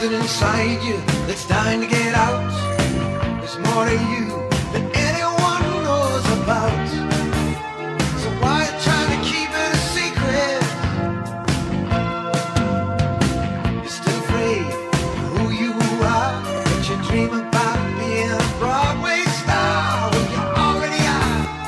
something inside you that's dying to get out. There's more to you